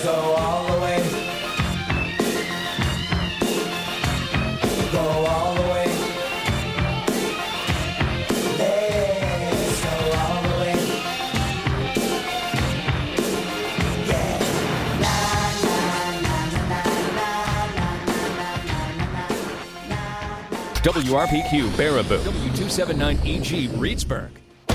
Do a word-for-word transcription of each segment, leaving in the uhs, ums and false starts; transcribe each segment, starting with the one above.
go all the way. Go all the way. Let's go all the way. Yeah. La la la la la la la la. W R P Q Baraboo. W two seventy-nine E G Reedsburg.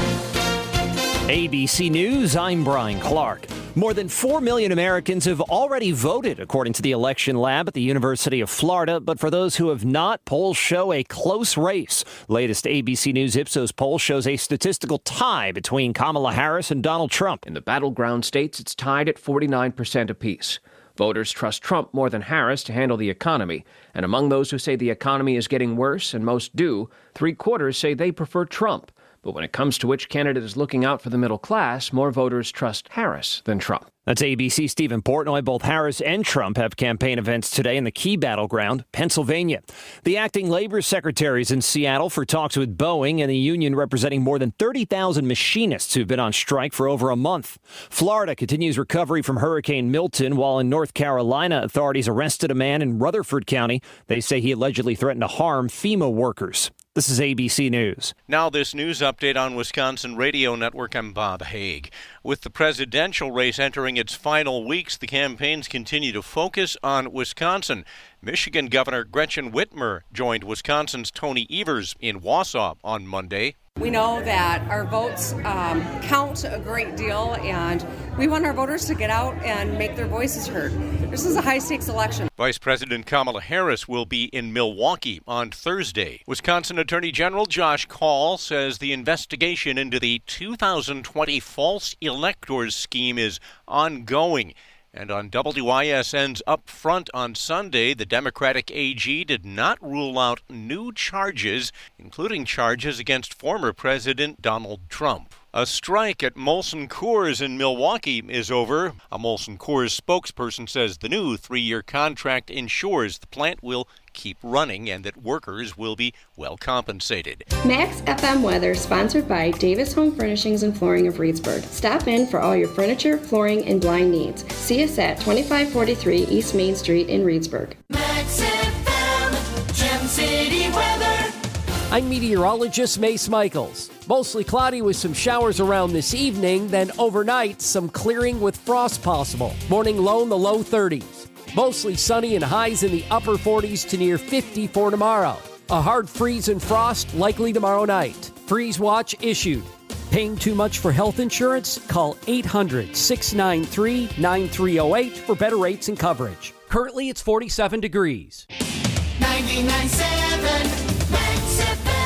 A B C News, I'm Brian Clark. More than four million Americans have already voted, according to the election lab at the University of Florida. But for those who have not, polls show a close race. Latest A B C News Ipsos poll shows a statistical tie between Kamala Harris and Donald Trump. In the battleground states, it's tied at forty-nine percent apiece. Voters trust Trump more than Harris to handle the economy. And among those who say the economy is getting worse, and most do, three-quarters say they prefer Trump. But when it comes to which candidate is looking out for the middle class, more voters trust Harris than Trump. That's A B C's Stephen Portnoy. Both Harris and Trump have campaign events today in the key battleground, Pennsylvania. The acting labor secretary is in Seattle for talks with Boeing and the union representing more than thirty thousand machinists who've been on strike for over a month. Florida continues recovery from Hurricane Milton, while in North Carolina, authorities arrested a man in Rutherford County. They say he allegedly threatened to harm FEMA workers. This is A B C News. Now this news update on Wisconsin Radio Network. I'm Bob Haig. With the presidential race entering its final weeks, the campaigns continue to focus on Wisconsin. Michigan Governor Gretchen Whitmer joined Wisconsin's Tony Evers in Wausau on Monday. We know that our votes um, count a great deal, and we want our voters to get out and make their voices heard. This is a high-stakes election. Vice President Kamala Harris will be in Milwaukee on Thursday. Wisconsin Attorney General Josh Kaul says the investigation into the two thousand twenty false electors scheme is ongoing. And on W I S N's Up Front on Sunday, the Democratic A G did not rule out new charges, including charges against former President Donald Trump. A strike at Molson Coors in Milwaukee is over. A Molson Coors spokesperson says the new three-year contract ensures the plant will keep running and that workers will be well compensated. Max F M weather sponsored by Davis Home Furnishings and Flooring of Reedsburg. Stop in for all your furniture, flooring, and blind needs. See us at twenty-five forty-three East Main Street in Reedsburg. Max F M, Gem City weather. I'm meteorologist Mace Michaels. Mostly cloudy with some showers around this evening, then overnight some clearing with frost possible. Morning low in the low thirties. Mostly sunny and highs in the upper forties to near fifty for tomorrow. A hard freeze and frost likely tomorrow night. Freeze watch issued. Paying too much for health insurance? Call eight hundred, six nine three, nine three zero eight for better rates and coverage. Currently it's forty-seven degrees. ninety-nine point seven Max F M.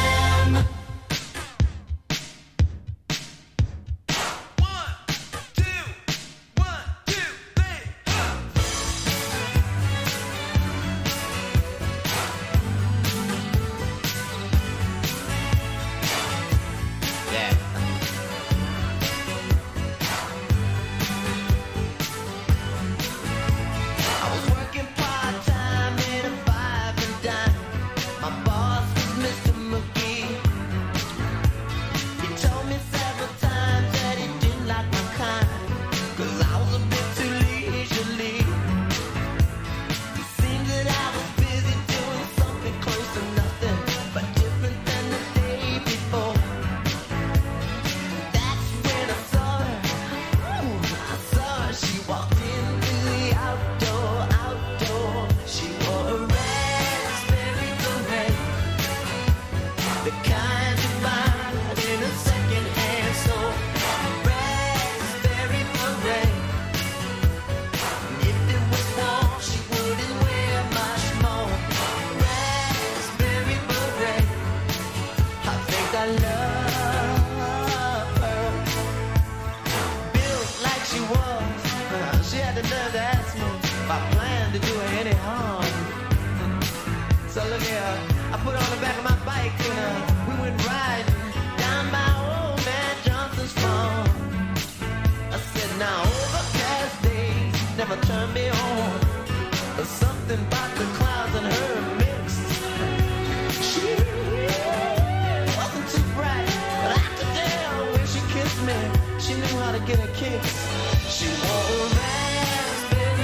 She knew how to get a kick. She wore a raspberry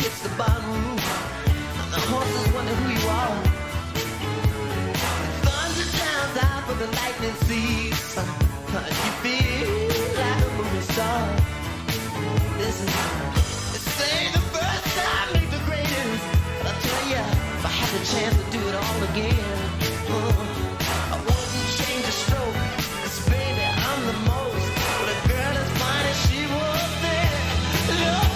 hits the bottom roof. The horses wonder who you are. The thunder drowns out, but the lightning sees. You feel like a movie star. Listen, they say the first time make the greatest. But I'll tell ya, if I had the chance to do it all again, uh, I wouldn't change a stroke. 'Cause baby, I'm the most. But a girl as fine as she was there. Lord,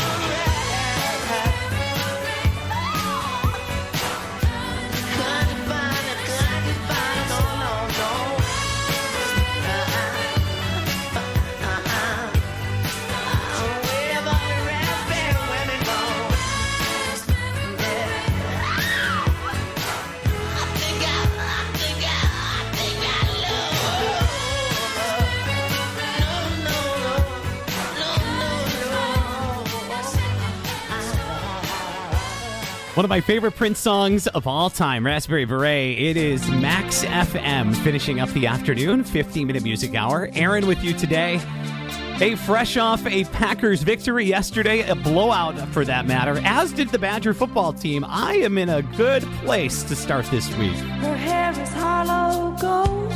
one of my favorite Prince songs of all time, Raspberry Beret. It is Max F M finishing up the afternoon, fifteen-minute music hour. Aaron with you today. Hey, fresh off a Packers victory yesterday, a blowout for that matter, as did the Badger football team. I am in a good place to start this week. Her hair is hollow gold,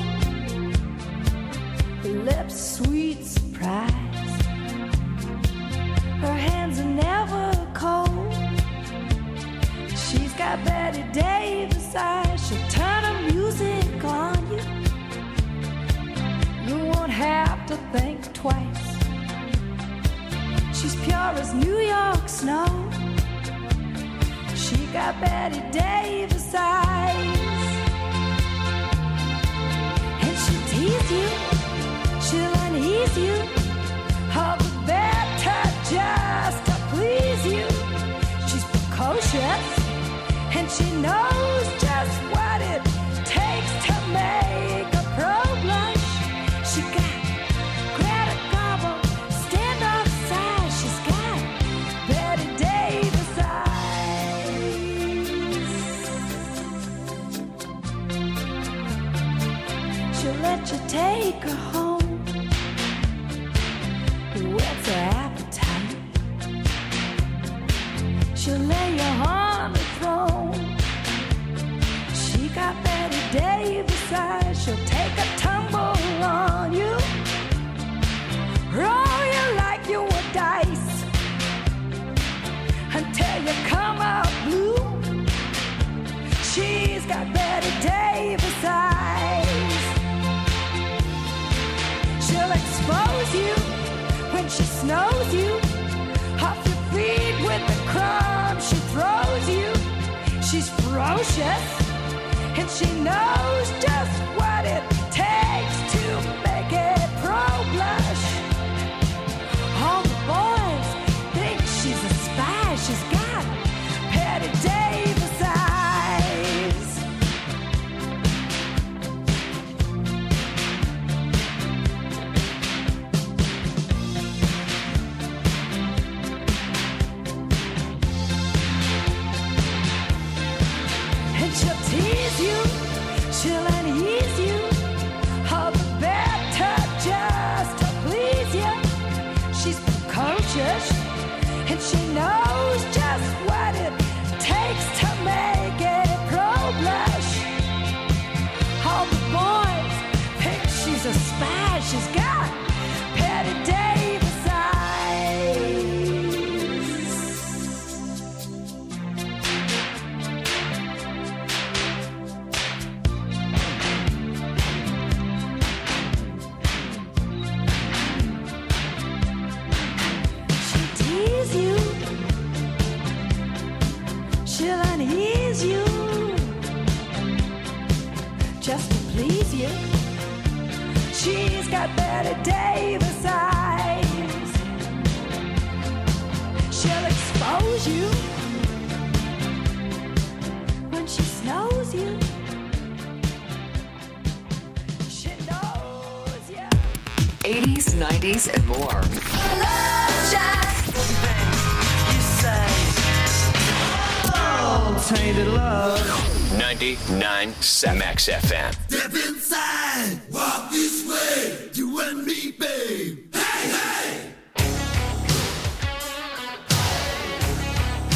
her lips sweet surprise. Her hands are never cold. She's got Betty Davis eyes. She'll turn her music on you. You won't have to think twice. She's pure as New York snow. She got Betty Davis eyes. And she'll tease you, she'll unease you, all the better just to please you. She's precocious, and she knows just what it takes to make a pro blush. She got Greta Garbo, stand off side. She's got Betty Davis eyes. She'll let you take her home. Whet's her appetite? She'll lay you on the throne. She got Betty Davis eyes. She'll take a tumble on you, roll you like you were dice, until you come out blue. She's got Betty Davis eyes. She'll expose you when she snows you, off your feet with the crumbs she throws you. She's ferocious, and she knows just what it takes to make a pro blush. All the boys think she's a spy. She's got Betty Davis eyes. And she'll tease you, she'll unease you, all the better just to please you. She's precocious, and she knows just what it takes to make a pro blush. All the boys think she's a spy. She's got Betty Davis eyes. You, she'll unease you, just to please you. She's got Betty Davis eyes. She'll expose you when she snows you. She knows you. eighties, nineties, and more. Love Shack. Tainted love. ninety-nine seven X F M. Step inside, walk this way, you and me, babe. Hey, hey!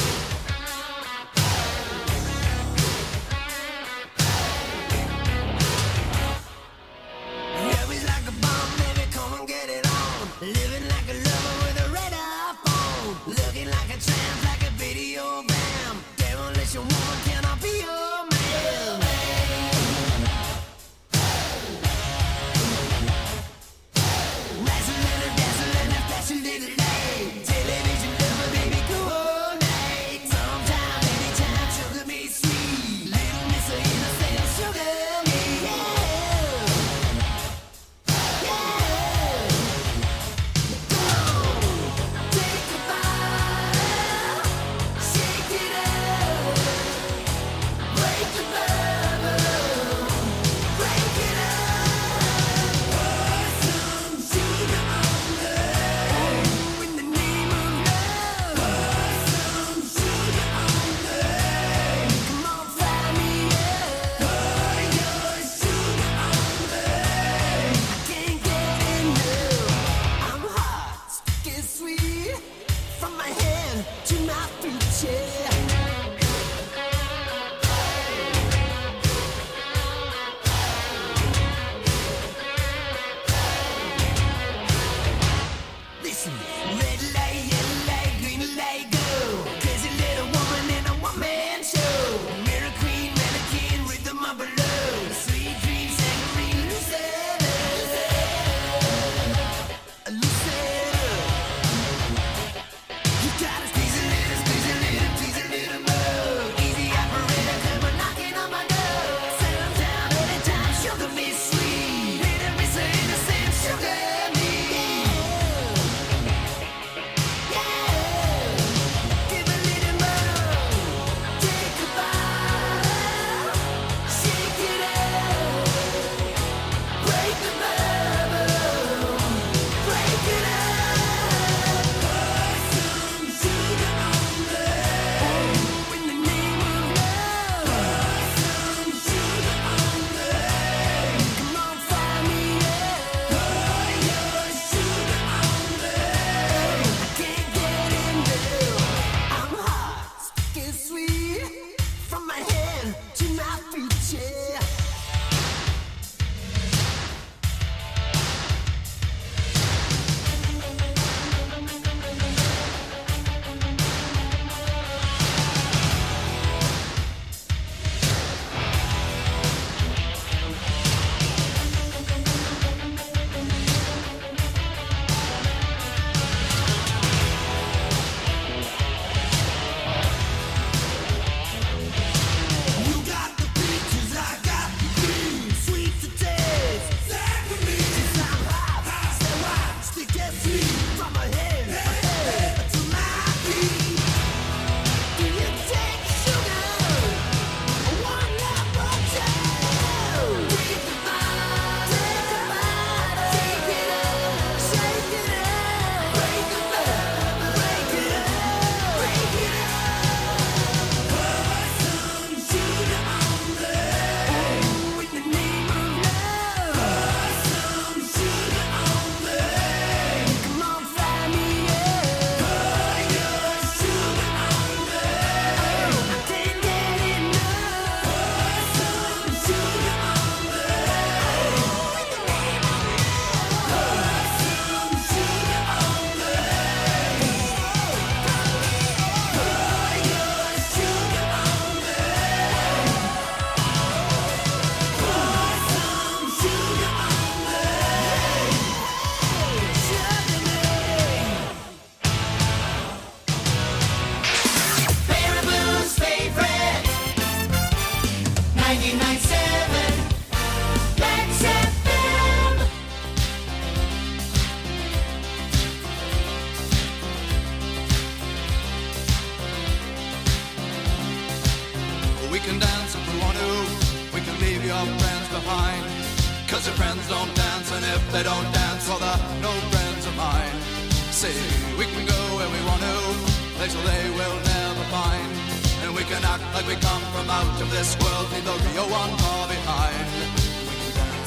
your friends behind. Cause your friends don't dance, and if they don't dance, well, they're no friends of mine. See, we can go where we want to, places they will never find. And we can act like we come from out of this world, leave the real one far behind. We can dance.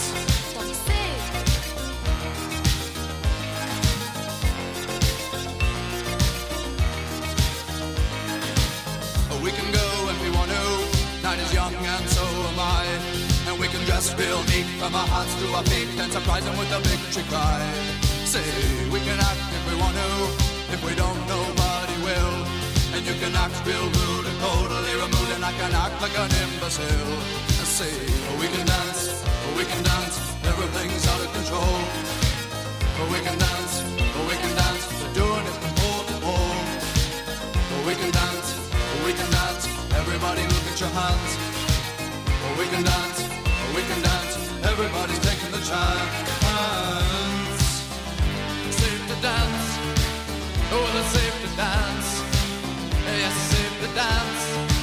We can go when we want to, night is young and so am I. And we can dress real neat from our hearts to our feet and surprise them with a victory cry. Say, we can act if we want to, if we don't, nobody will. And you can act real rude and totally removed, and I can act like an imbecile. Say, we can dance, we can dance, everything's out of control. We can dance, we can dance, we're doing it from pole to pole. We can dance, we can dance, everybody look at your hands. We can dance, we can dance, everybody's taking the chance. Safe to dance, oh, it's safe to dance. Yes, it's safe to dance.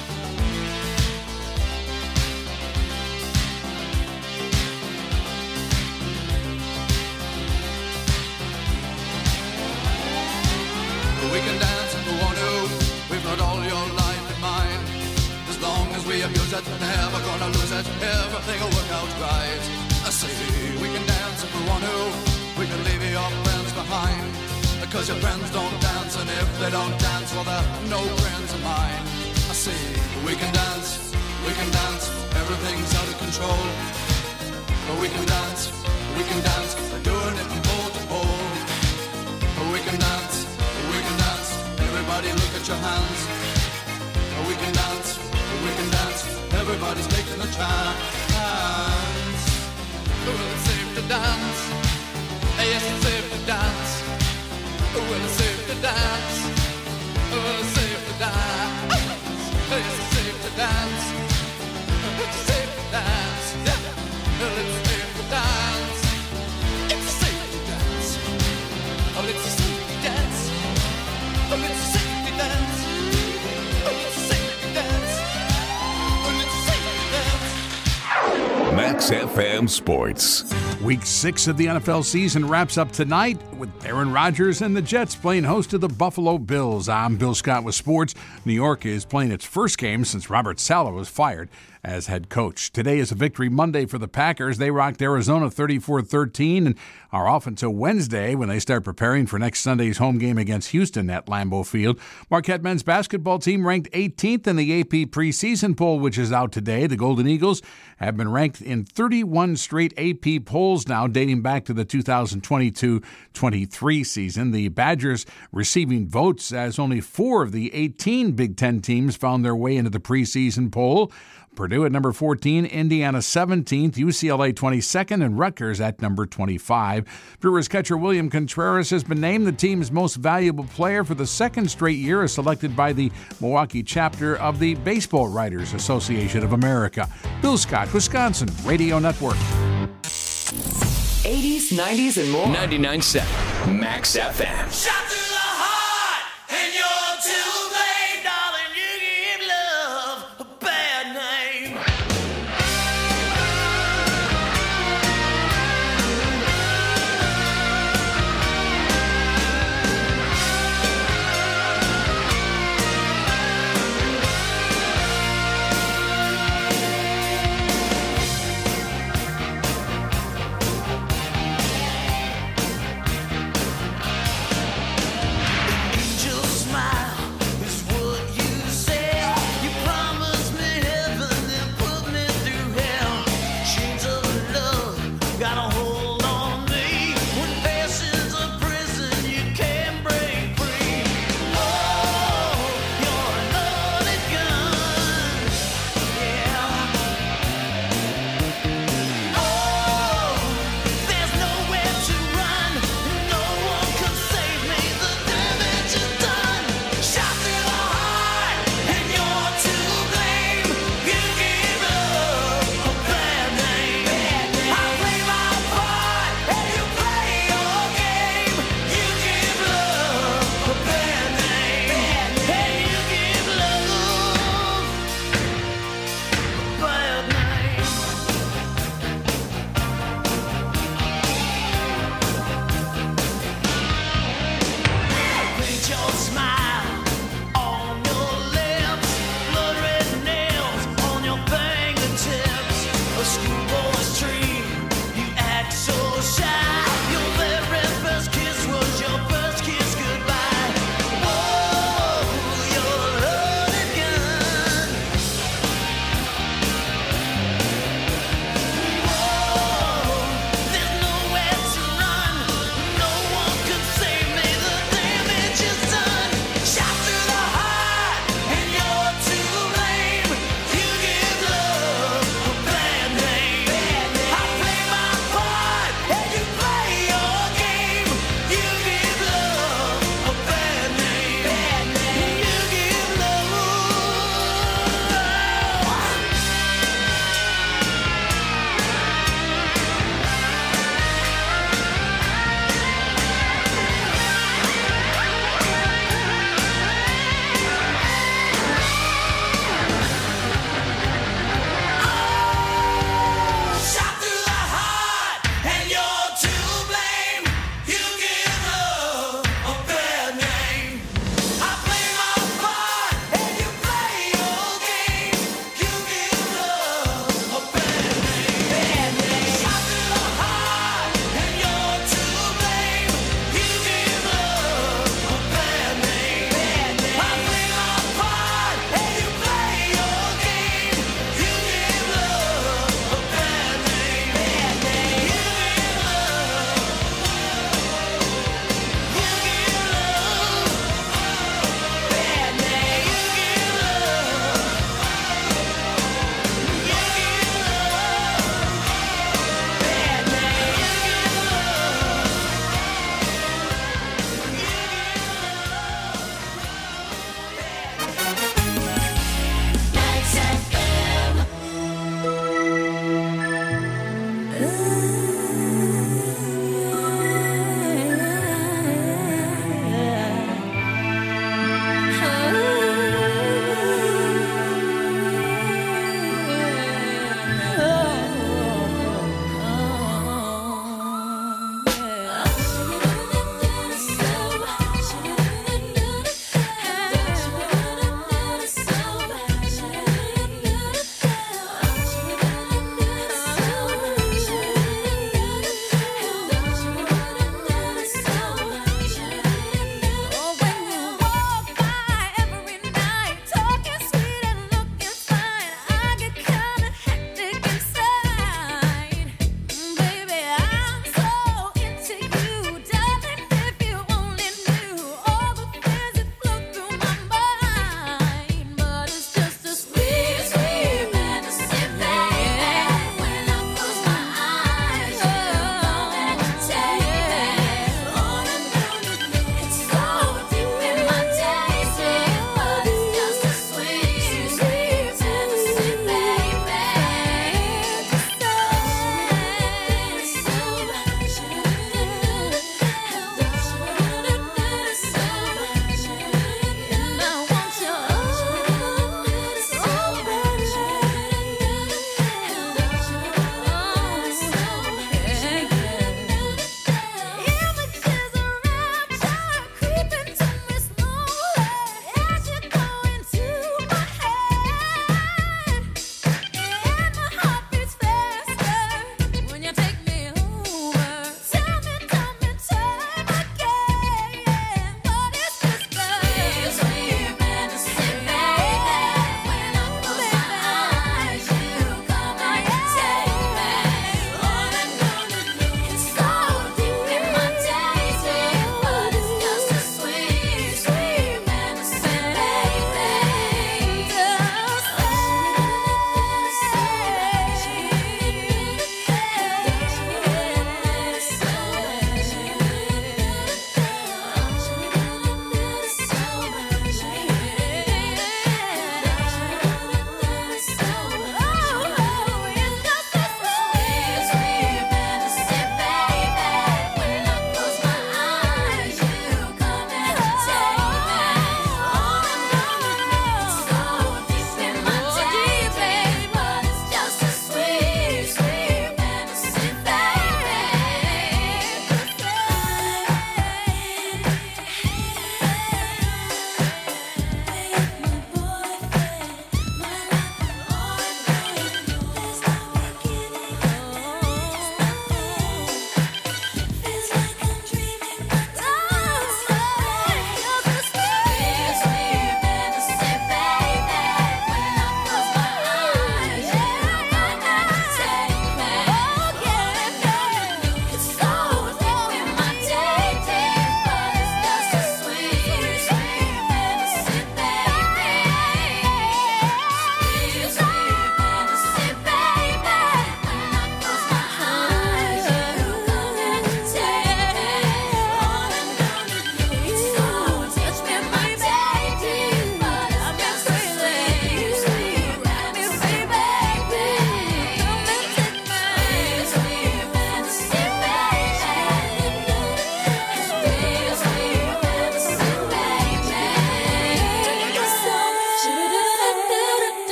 We can dance if we want to, we've got all your life in mind. As long as we abuse it, never gonna lose it, everything will work out right. I say, we can dance if we want to, we can leave your friends behind. Because your friends don't dance, and if they don't dance, well, they're no friends of mine. I say, we can dance, we can dance, everything's out of control. But we can dance, we can dance, we're doing it from pole to pole. But we can dance, we can dance, everybody look at your hands. We can dance, we can dance, everybody's taking a chance. Well, it's safe to dance, yes, it's safe to dance. Well, it's safe to dance, well, it's safe to dance. Yes, it's safe to dance, it's safe to dance. Yeah. Well, it's safe to dance, it's safe to dance. Oh, it's safe to dance, oh, it's safe to dance. Oh, it's safe to dance, oh, it's safe to dance. Max F M Sports. Week six of the N F L season wraps up tonight with Aaron Rodgers and the Jets playing host to the Buffalo Bills. I'm Bill Scott with sports. New York is playing its first game since Robert Saleh was fired as head coach. Today is a victory Monday for the Packers. They rocked Arizona thirty-four thirteen and are off until Wednesday when they start preparing for next Sunday's home game against Houston at Lambeau Field. Marquette men's basketball team ranked eighteenth in the A P preseason poll, which is out today. The Golden Eagles have been ranked in thirty-one straight A P polls now, dating back to the two thousand twenty-two twenty-three season. The Badgers receiving votes as only four of the eighteen Big Ten teams found their way into the preseason poll. Purdue at number fourteen, Indiana seventeenth, U C L A twenty-second, and Rutgers at number twenty-five. Brewers catcher William Contreras has been named the team's most valuable player for the second straight year, as selected by the Milwaukee chapter of the Baseball Writers Association of America. Bill Scott, Wisconsin Radio Network. eighties, nineties, and more. ninety-nine point seven Max F M. Shot to the heart, and you're too late, darling. You give love a bad name.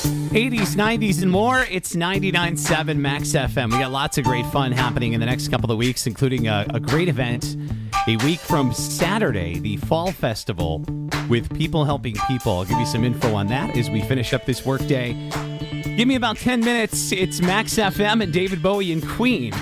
eighties, nineties, and more. It's ninety-nine point seven Max F M. We got lots of great fun happening in the next couple of weeks, including a, a great event a week from Saturday, the Fall Festival with People Helping People. I'll give you some info on that as we finish up this workday. Give me about ten minutes. It's Max F M and David Bowie and Queen.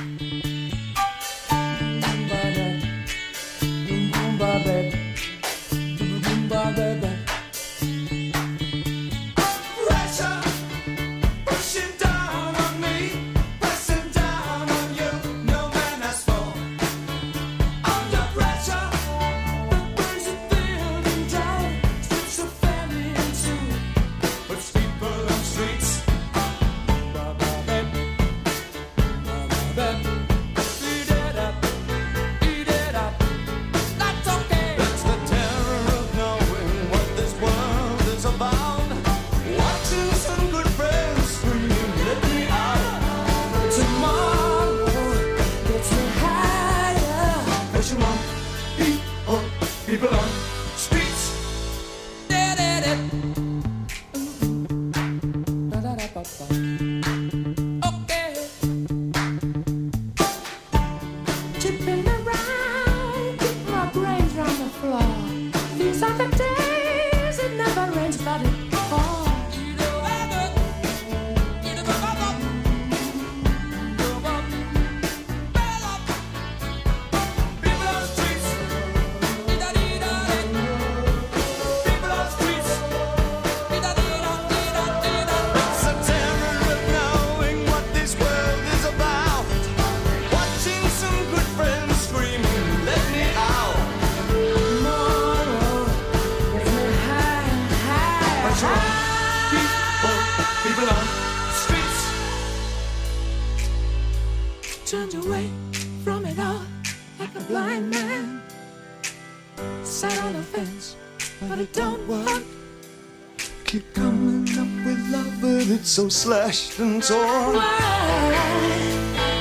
Turned away from it all like a blind man. Sat on the fence, but it don't work. Keep coming up with love, but it's so slashed and torn. Why?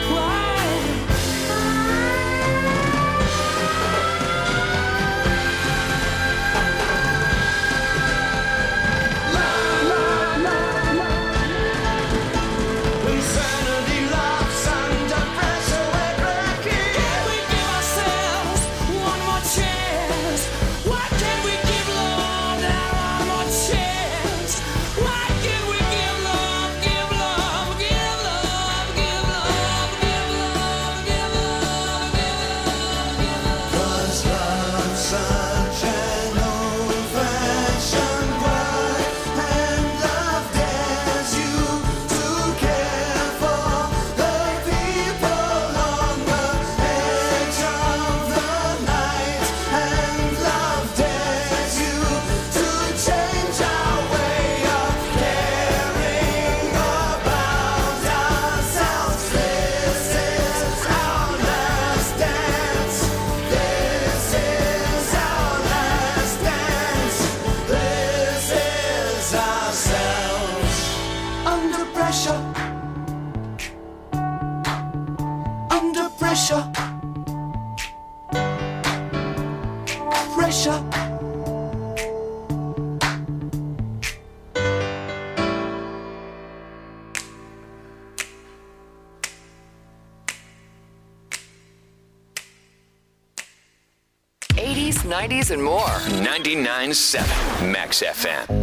eighties, nineties, and more. ninety-nine point seven Max F M.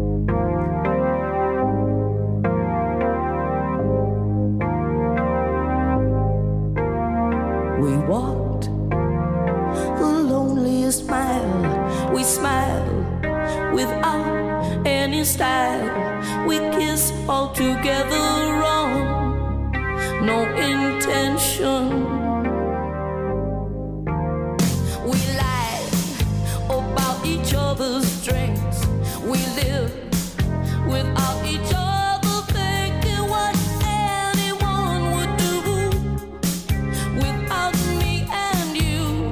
We walked the loneliest mile. We smiled without any style. We kissed all together wrong. No intention. We lied about each other's strengths. We lived without each other thinking what anyone would do without me and you.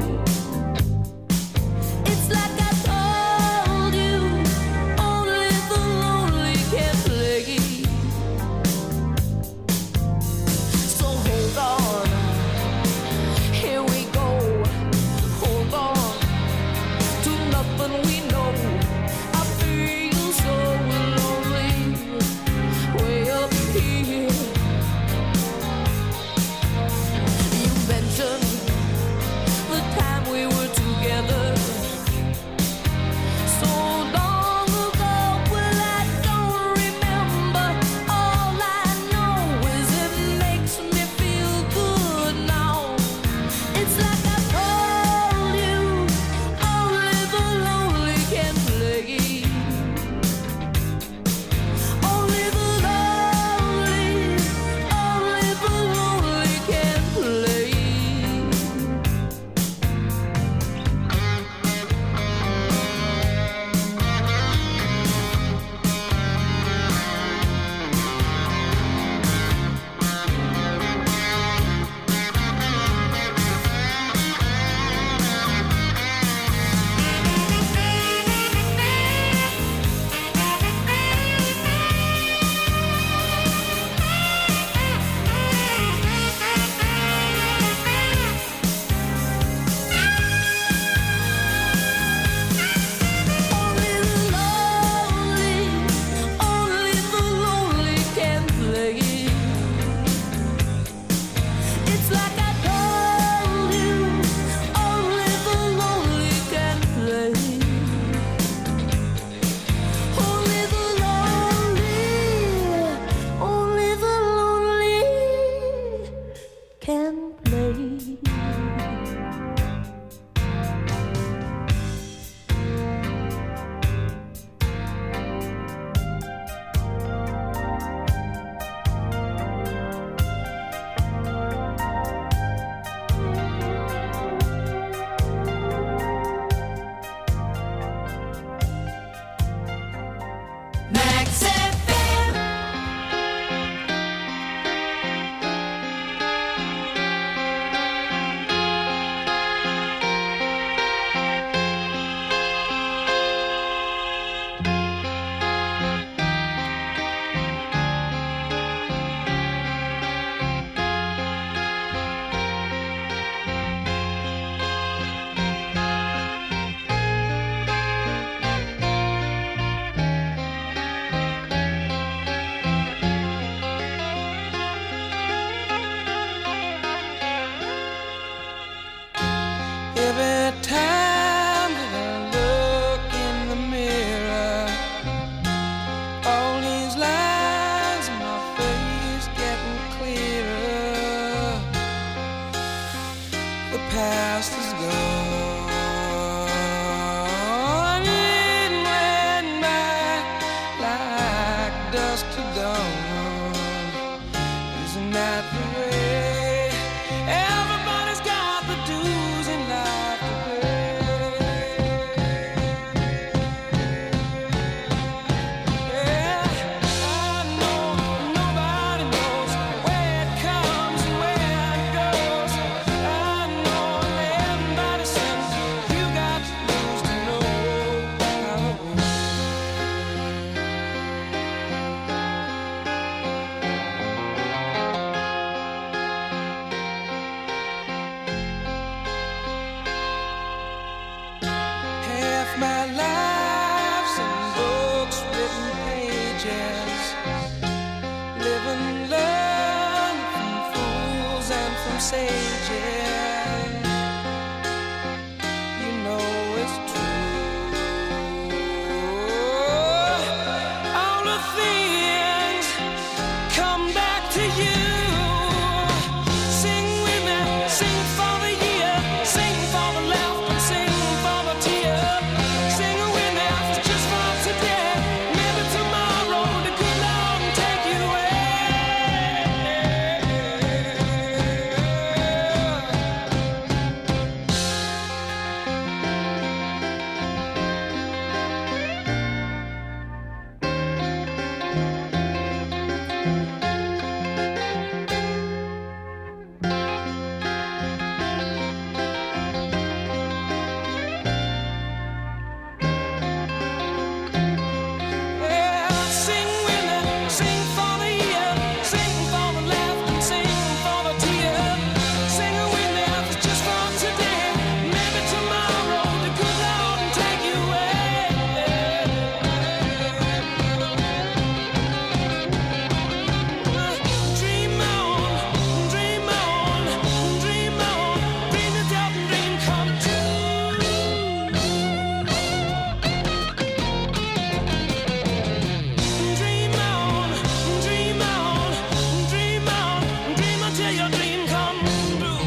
It's like I told you, only the lonely can play. So hold on. dusk to dawn. Isn't that the way? Everybody's got the dues in life to pay. Yeah, I know nobody knows where it comes and where it goes. I know everybody says you got to lose to know how it works. Half my life's in books, written pages. Live and learn from fools and from sages. You know it's true. All the things come back to you. Sing with me, sing for the year, sing for the laughter, sing for the tear. Sing with me, just for today. Maybe tomorrow the good Lord will take you away. Yeah, sing with me, sing for the year, sing for the laughter, sing for the tear. Sing with me, just for today. Maybe tomorrow the good Lord will take you away. Dream on, dream on, dream on, dream yourself a dream come true. Dream on, dream on, dream on, dream until your dream come true.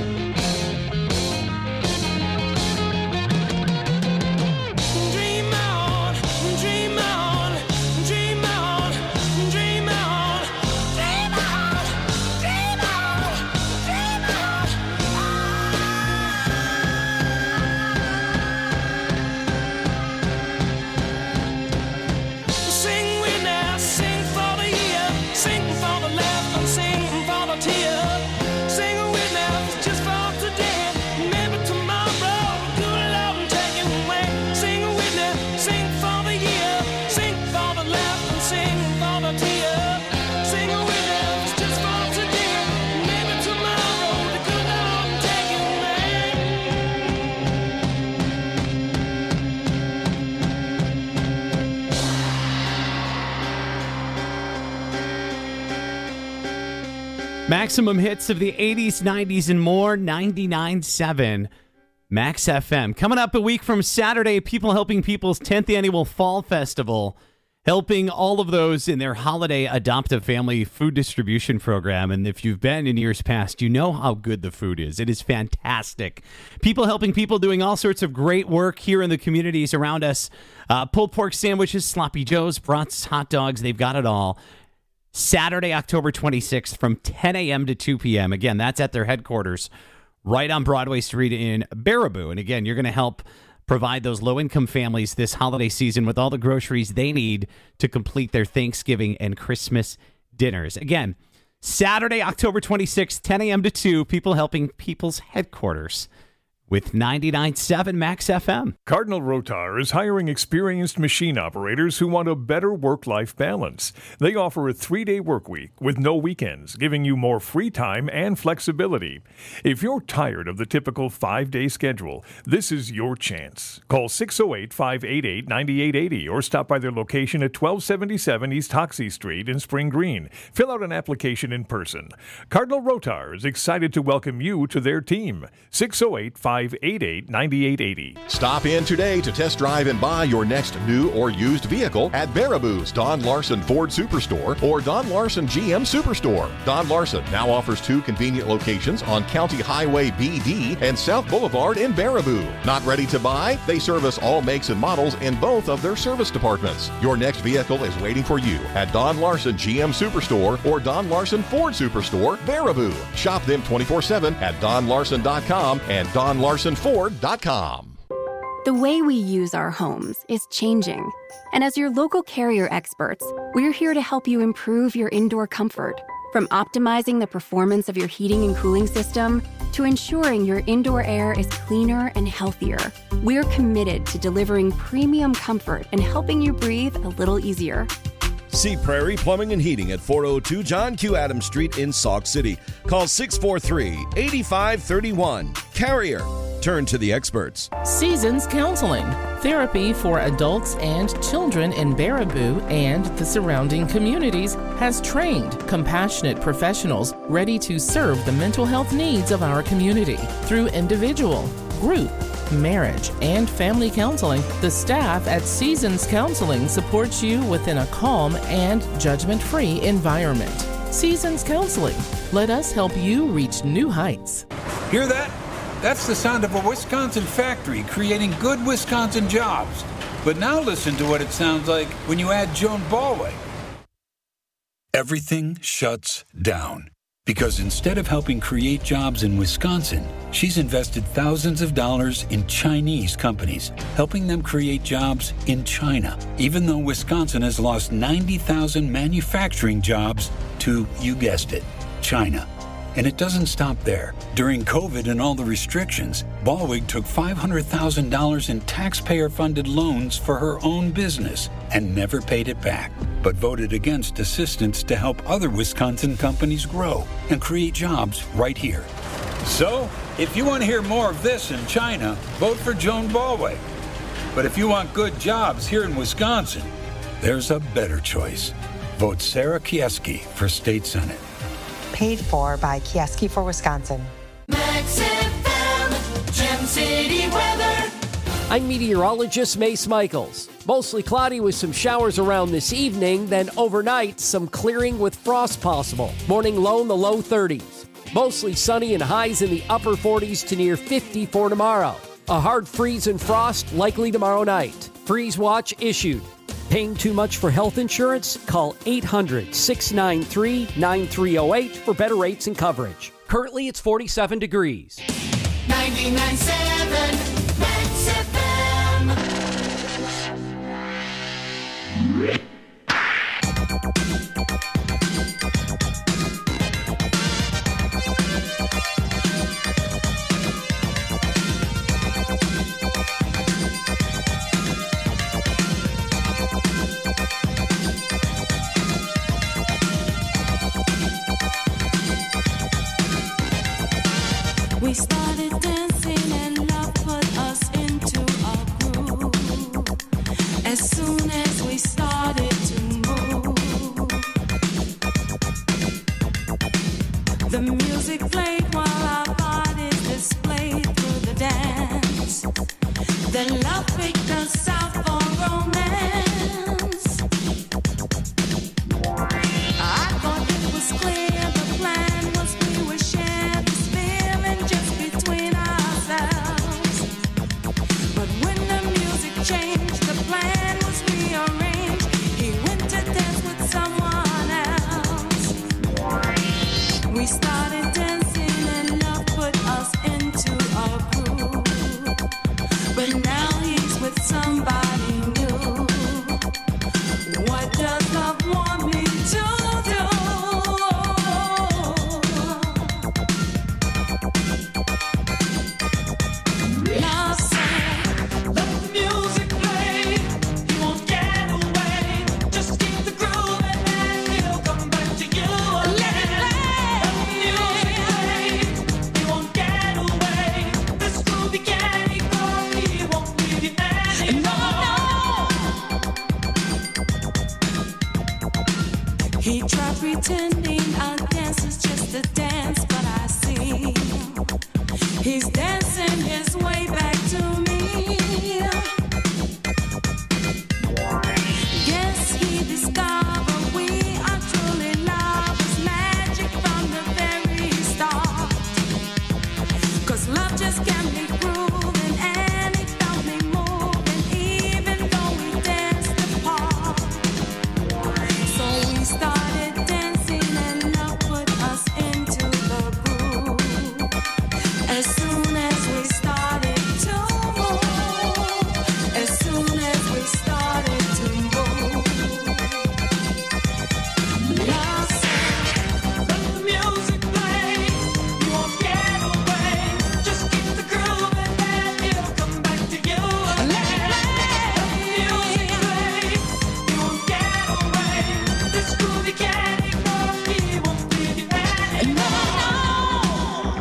Dream on, dream on, dream on, dream on, dream on, dream on, dream on. Sing with me, sing for the year, sing for the laughter, sing for the tear. Sing with me, just for today. Maybe tomorrow, good Lord will take you away. Sing with me, sing for the year, sing for the laughter, sing for the tear. Sing with me, just for today. Maybe tomorrow, the good Lord will take you away. Maximum hits of the eighties, nineties, and more, ninety-nine point seven Max F M. Coming up a week from Saturday, People Helping People's tenth Annual Fall Festival, helping all of those in their holiday adoptive family food distribution program. And if you've been in years past, you know how good the food is. It is fantastic. People Helping People doing all sorts of great work here in the communities around us. Uh, pulled pork sandwiches, sloppy joes, brats, hot dogs, they've got it all. Saturday, October twenty-sixth from ten a.m. to two p.m. Again, that's at their headquarters right on Broadway Street in Baraboo. And again, you're going to help provide those low-income families this holiday season with all the groceries they need to complete their Thanksgiving and Christmas dinners. Again, Saturday, October twenty-sixth, ten a.m. to two, People Helping People's headquarters with ninety-nine point seven Max F M. Cardinal Rotar is hiring experienced machine operators who want a better work-life balance. They offer a three-day work week with no weekends, giving you more free time and flexibility. If you're tired of the typical five-day schedule, this is your chance. Call six oh eight, five eight eight, nine eight eight oh or stop by their location at twelve seventy-seven East Hoxie Street in Spring Green. Fill out an application in person. Cardinal Rotar is excited to welcome you to their team. six oh eight, five five eight eight, nine eight eight zero. Stop in today to test drive and buy your next new or used vehicle at Baraboo's Don Larson Ford Superstore or Don Larson G M Superstore. Don Larson now offers two convenient locations on County Highway B D and South Boulevard in Baraboo. Not ready to buy? They service all makes and models in both of their service departments. Your next vehicle is waiting for you at Don Larson G M Superstore or Don Larson Ford Superstore, Baraboo. Shop them twenty-four seven at don larson dot com and don larson ford dot com. The way we use our homes is changing. And as your local Carrier experts, we're here to help you improve your indoor comfort. From optimizing the performance of your heating and cooling system to ensuring your indoor air is cleaner and healthier, we're committed to delivering premium comfort and helping you breathe a little easier. See Prairie Plumbing and Heating at four oh two John Q. Adams Street in Sauk City. Call six four three, eight five three one. Carrier. Turn to the experts. Seasons Counseling, therapy for adults and children in Baraboo and the surrounding communities, has trained, compassionate professionals ready to serve the mental health needs of our community. Through individual, group, marriage, and family counseling, the staff at Seasons Counseling supports you within a calm and judgment-free environment. Seasons Counseling. Let us help you reach new heights. Hear that? That's the sound of a Wisconsin factory creating good Wisconsin jobs. But now listen to what it sounds like when you add Joan Ballweg. Everything shuts down. Because instead of helping create jobs in Wisconsin, she's invested thousands of dollars in Chinese companies, helping them create jobs in China, even though Wisconsin has lost ninety thousand manufacturing jobs to, you guessed it, China. And it doesn't stop there. During COVID and all the restrictions, Ballweg took five hundred thousand dollars in taxpayer-funded loans for her own business and never paid it back, but voted against assistance to help other Wisconsin companies grow and create jobs right here. So, if you want to hear more of this in China, vote for Joan Ballweg. But if you want good jobs here in Wisconsin, there's a better choice. Vote Sarah Kieski for State Senate. Paid for by Kieski for Wisconsin. Max F M, Gem City weather. I'm meteorologist Mace Michaels. Mostly cloudy with some showers around this evening, then overnight, some clearing with frost possible. Morning low in the low thirties. Mostly sunny and highs in the upper forties to near fifty for tomorrow. A hard freeze and frost likely tomorrow night. Freeze watch issued. Paying too much for health insurance? Call eight hundred, six nine three, nine three zero eight for better rates and coverage. Currently, it's forty-seven degrees. ninety-nine point seven Max F M. We started dancing and love put us into a groove. As soon as we started to move, the music played while our bodies displayed through the dance. Then love picked us out for romance. I thought it was clear the plan was we would share this feeling just between ourselves. But when the music changed, the plan was rearranged. He went to dance with someone else. We started dancing and love put us into a groove. But now he's with somebody new. What does love want me to do? Love said, let the music play. He won't get away. Just keep the groove and he'll come back to you again. Let the music play. He won't get away. This groovy candy car, he won't leave you anymore. He tried pretending our dance is just a dance, but I see see. He's dancing his way back to me. Guess he discovered we are truly lovers, magic from the very start. 'Cause love just can't be proven, and it felt me moving, even though we danced apart. So we started dancing, and love put us into the groove. As soon as we started to move, as soon as we started to move, love said, let the music play. You won't get away. Just keep the groove and then it'll come back to you again. Let the music play. You won't get away. This groove you can't ignore. We won't leave you anymore.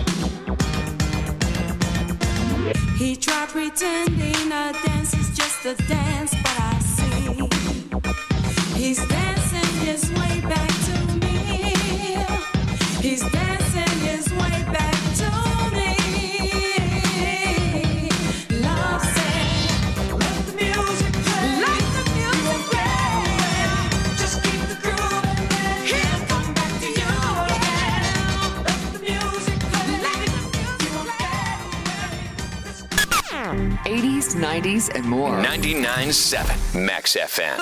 He tried pretending a dance is just a dance, but I see he's dancing his way back to me. He's dancing his way back to me. Love said, let the music play. Let the music play. Just keep the groove and then he'll come back to you again. Let the music play. Let the music play. eighties, nineties, and more. ninety-nine point seven Max F M.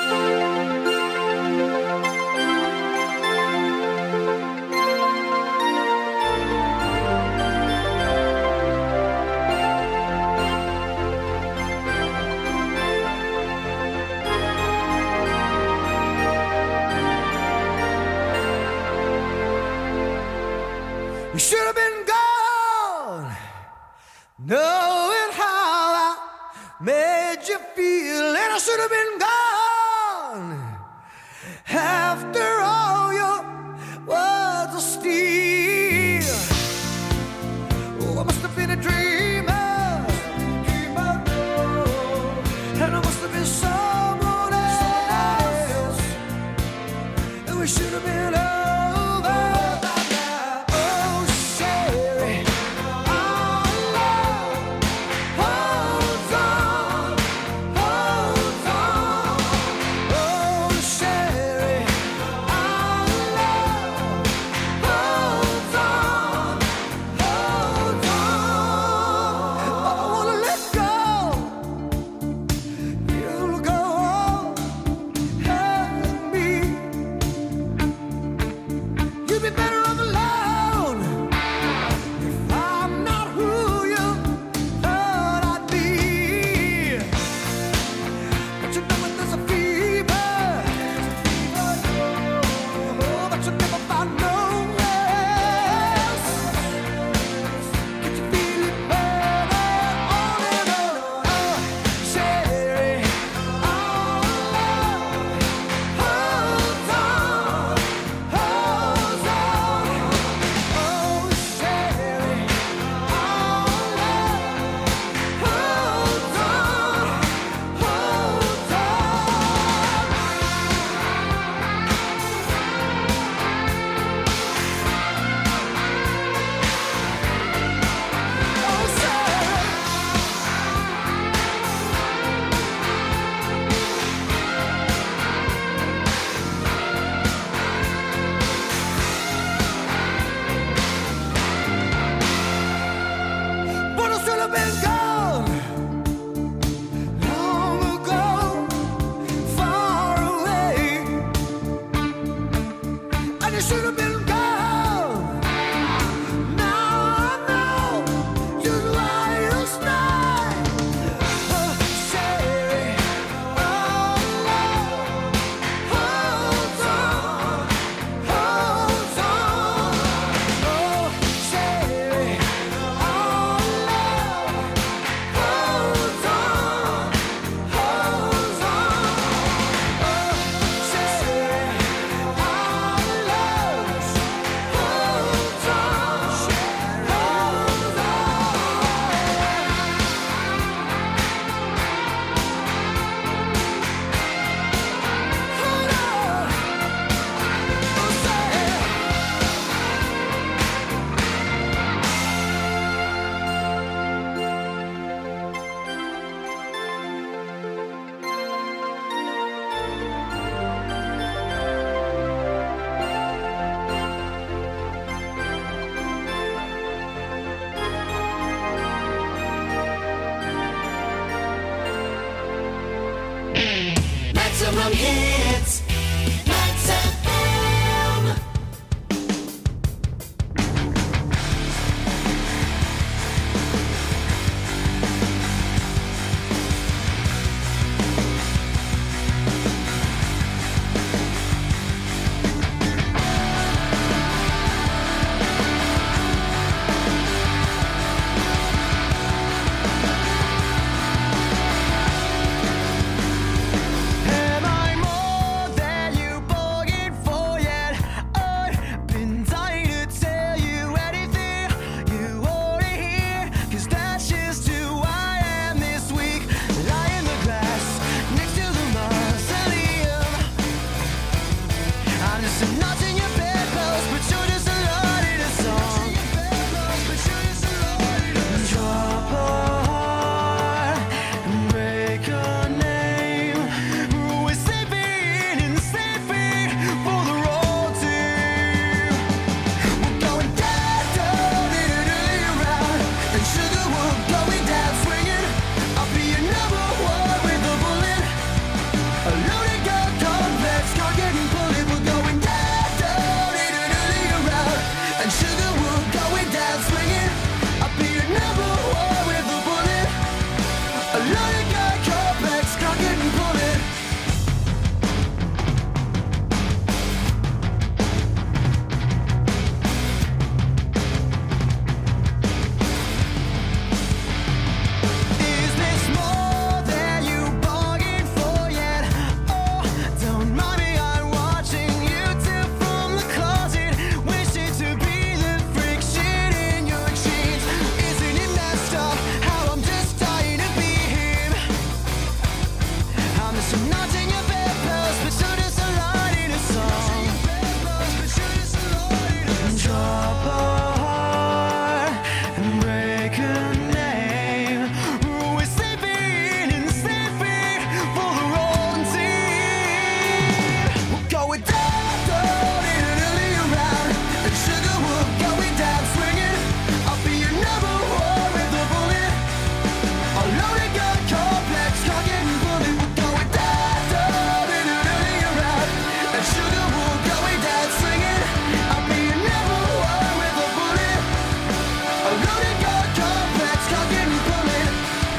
You should have been gone, knowing how I made you feel, and I should have been gone after all your words of steel. Oh, I must have been a dreamer, dreamer, oh, and I must have been someone else, and we should have been over. Oh, Sherry, our love holds on, holds on. Oh, Sherry, our love holds on, holds on. I wanna let go. You'll go on and me. some knots in your bedpost, but you're just a lot in a song. Drop a heart and break a name. We're sleeping and sleeping for the road team. We're going down, down, in and around, and sugar we're going down swinging. I'll be your number one with a bullet. A loaded gun complex, can't get and pull it. We're going down, down, in and around, and sugar we're going down swinging. I'll be your number one with a bullet. A loaded gun complex, can't get and pull it. Is this more than you bargained for yet? Oh, don't mind me, I'm watching you two from the closet, wishing to be the friction in your jeans. Isn't it messed up how I'm just dying to be him? I'm just some knots in your bedpost, but so does a lot in a song. Drop a heart and break a name. We're sleeping and sleeping for the wrong team. We're going down, down, in and early around, and sugar we're going down swinging. I'll be your number one with a bullet. A loaded gun complex, can't get and pull it. We're going down, down, in and early around, and sugar we're going down swinging. I'll be your number one with a bullet. A loaded gun complex, can't get and pull it.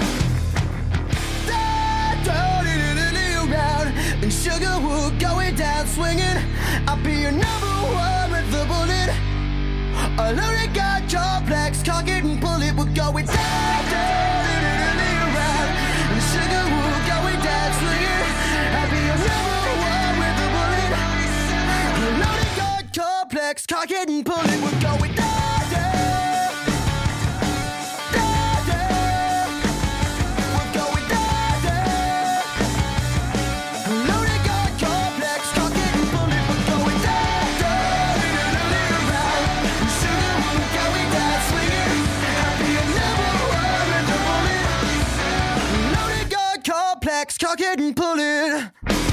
Down, down, in and early around, and sugar we're going down swinging. I'll be your number one with a bullet. A loaded gun complex, can't get and pull it. We're going down, down, in and early around, and sugar we're going down swinging. I'll be your number one with a bullet. A loaded gun complex, can't get and pull it. We're going down, down, down, down. We're going down, down. A loaded gun complex, can't get and pull it. We're going down, down, in and early around, and sugar we're going down swinging. I'll be your number one with a bullet. A loaded gun complex, can't get and pull it.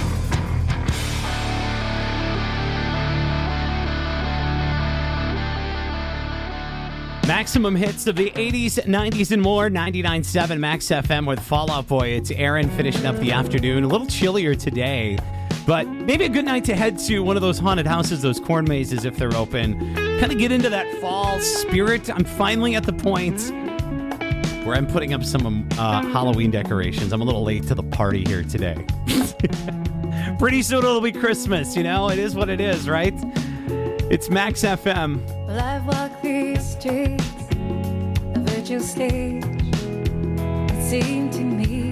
Maximum hits of the eighties, nineties, and more. ninety-nine point seven Max F M with Fall Out Boy. It's Aaron finishing up the afternoon. A little chillier today, but maybe a good night to head to one of those haunted houses, those corn mazes if they're open. Kind of get into that fall spirit. I'm finally at the point where I'm putting up some uh, Halloween decorations. I'm a little late to the party here today. Pretty soon it'll be Christmas, you know? It is what it is, right? It's Max F M. Well, I've walked these streets, a virtual stage, it seemed to me.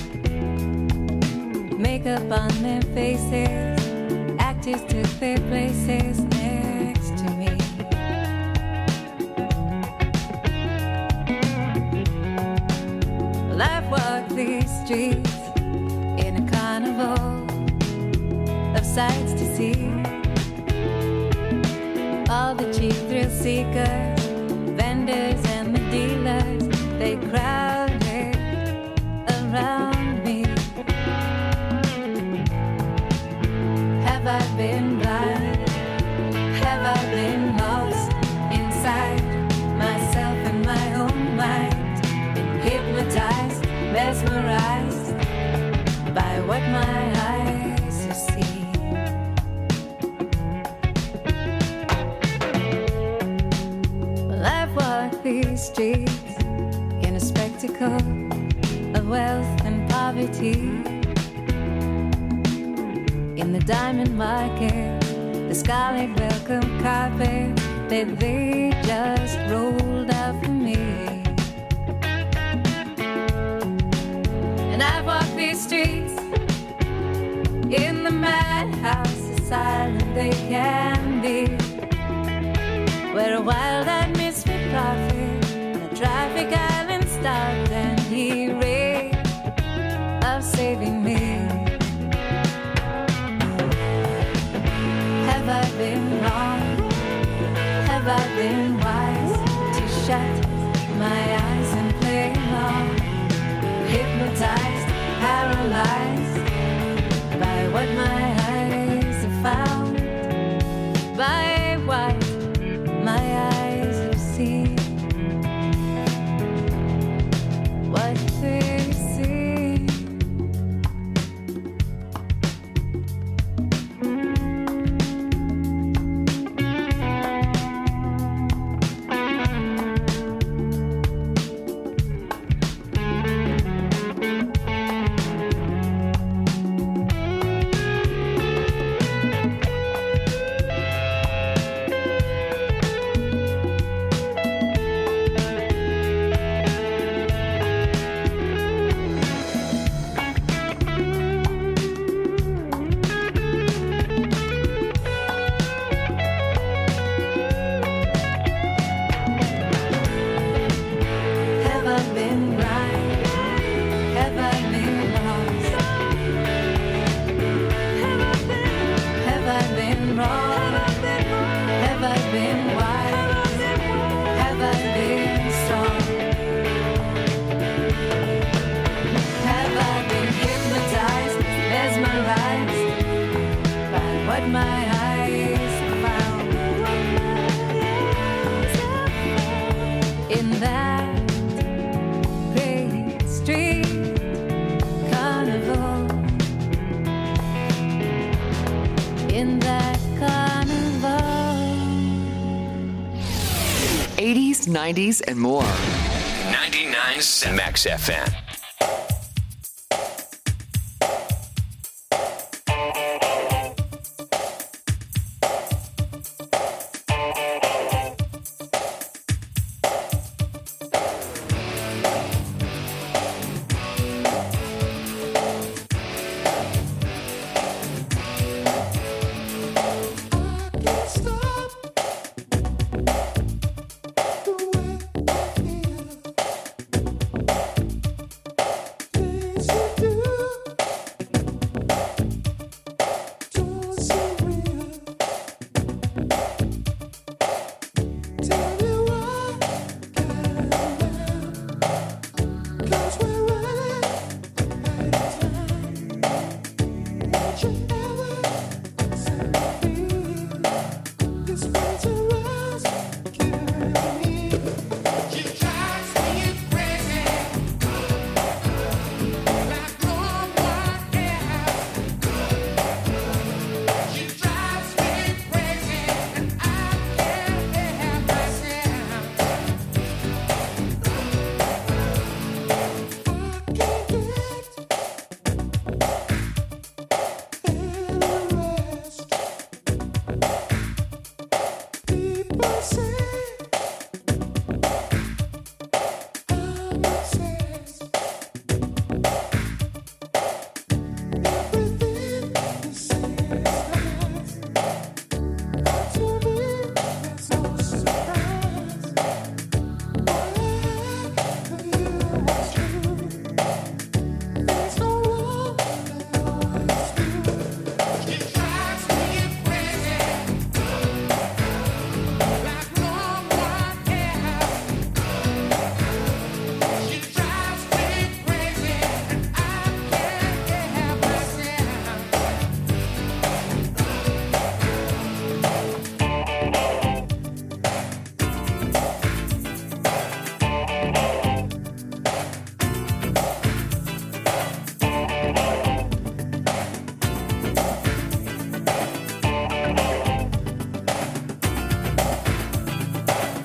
Makeup on their faces, actors took their places next to me. Well, I've walked these streets in a carnival of sights to see. All the cheap thrill seekers, vendors and the dealers, they crowded around me. Have I been blind? Have I been lost inside myself and my own mind? Been hypnotized, mesmerized by what my eyes have seen. These streets in a spectacle of wealth and poverty. In the diamond market, the scarlet welcome carpet that they just rolled out for me. And I've walked these streets in the madhouse, as silent they can be, where a wild-eyed misfit prophet on a traffic island stopped and he raved of saving me. Have I wrong? Have I been wise? Have I been strong? Have I been hypnotized, mesmerized by what my eyes found? In that great street carnival, in that carnival. eighties, nineties, and more. ninety-nine Max F M.